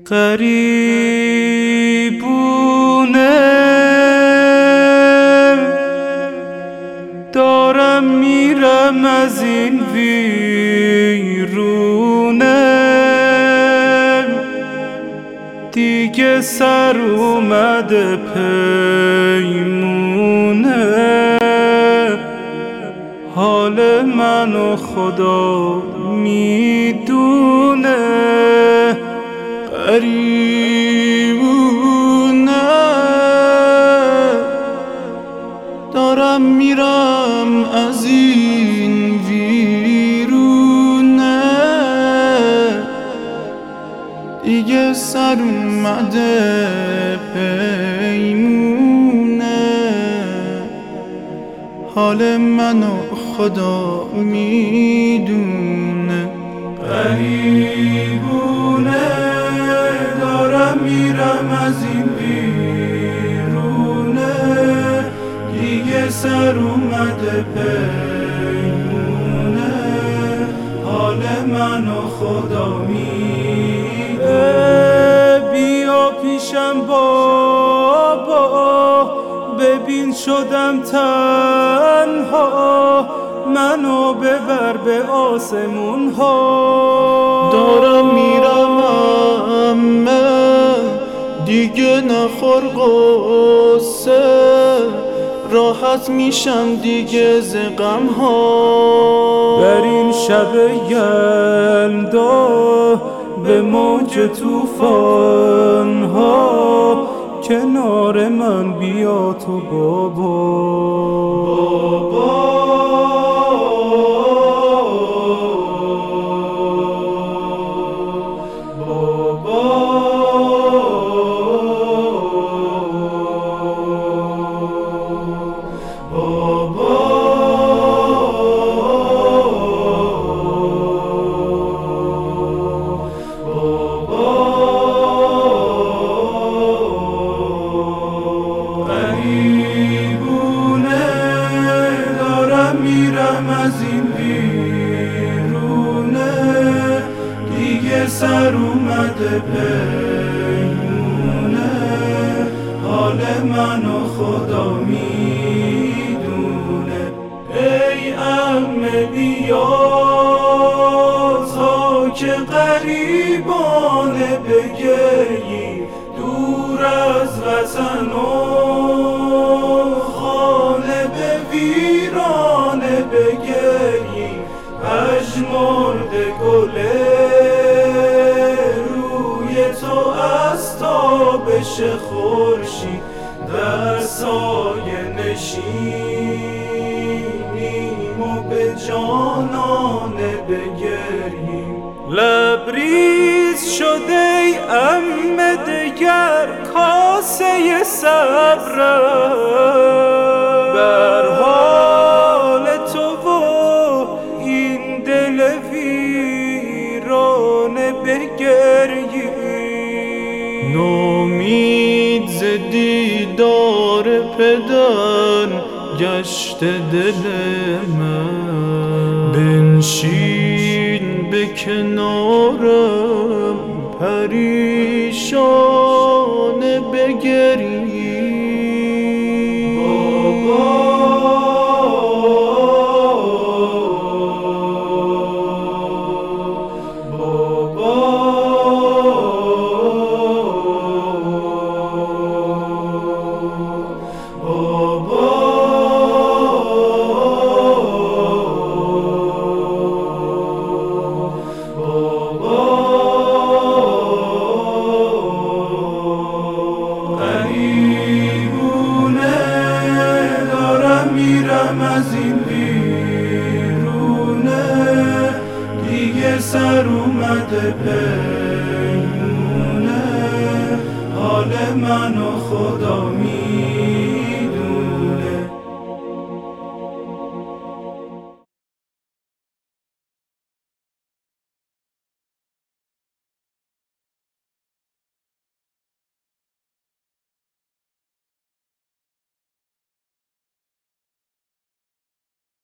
غریبونه دارم میرم از این ویرونه، دیگه سر اومده پیمونه، حال منو خدا میدونه. غریبونه دارم میرم از این ویرونه، دیگه سر اومده پیمونه، حال منو خدا میدونه. غریبونه دارم میرم از این ویرونه، دیگه سر اومده پیمونه، حال منو خدا میدونه. بیا پیشم بابا، ببین شدم تنها، منو ببر به آسمون ها. دارم میرم عمه، دیگه نخور قصه، راحت میشم دیگه ز غم ها. در این شب یلدا به موج طوفان ها، کنار من بیا تو بابا. غریبونه دارم میرم از این ویرونه، دیگه سر اومده پیمونه، حال منو خدا میدونه. ای عمه بیا تا که غریبانه بگری، دور از وطن و خانه به ویرانه بگری، پژمرده گل روی تو از تابش خورشید در سایه نشینیم و به جانانه بگریم. لبریز شده ای عمه دگر کاسه صبرم، بر حال تو و این دل ویرانه بگریم. نومید ز دیدار پدر گشت دل من، بنشین به کنارم پریشانه بگری. از این ویرونه، دیگه سر اومده پیمونه، حال منو خدا میدونه.